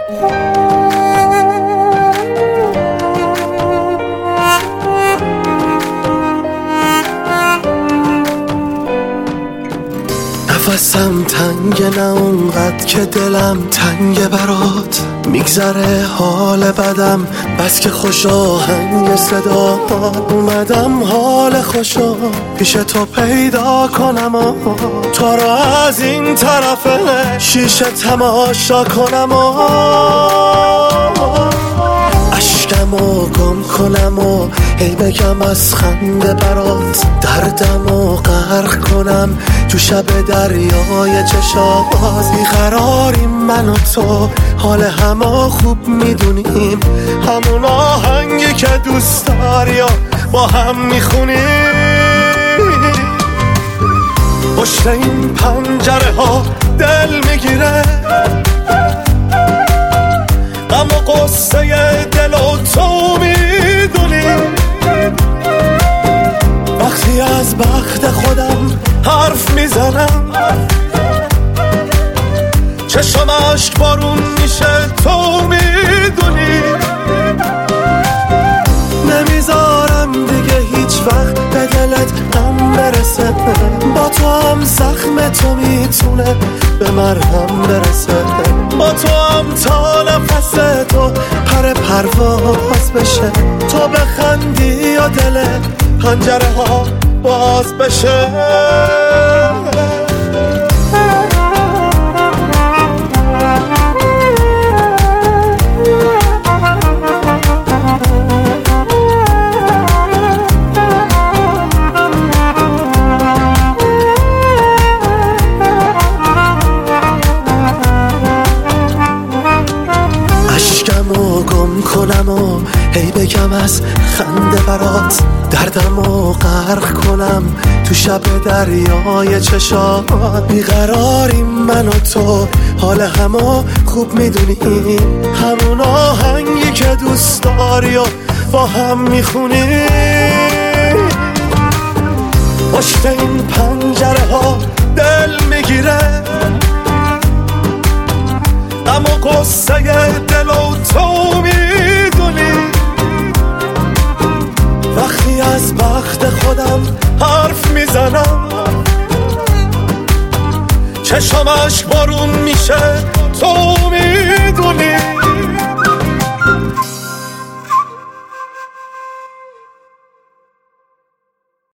نفسم تنگه، نه اونقدر که دلم تنگه برات. میگذره حال بدم بس که خوش آهنگ صدا. اومدم حال خوشا پیش تو پیدا کنم و تو رو از این طرف شیشه تماشا کنم و اشکمو گم کنم و هی بگم از خنده برات. دردمو غرق کنم تو شب دریای چشات. بیقراریم من و تو، حال همو خوب میدونیم. همون آهنگی که دوست داری و با هم میخونیم. پشت این پنجره ها دل میگیره، غم و قصه دل و تو میدونی. وقتی از بخت خودم حرف میزنم، چشم اشک بارون میشه تو میدونی. نمیذارم دیگه هیچ وقت به دلت غم برسه. با تو هم زخم تو میتونه به مرهم برسه. با تو هم تا نفس تو پرواز بشه. تو بخندی و دل پنجره ها باز بشه. اشکمو گم کنم و هی بگم از خنده برات. دردمو غرق کنم تو شب دریای چشات. بیقراریم من و تو، حال همو خوب میدونی. همون آهنگی که دوست داری و با هم میخونی. پشت این پنجره ها دل میگیره، غم و قصه دل و تو میدونی. وقتی از بخت خودم حرف میزنم، چشم اشک بارون میشه تو میدونی.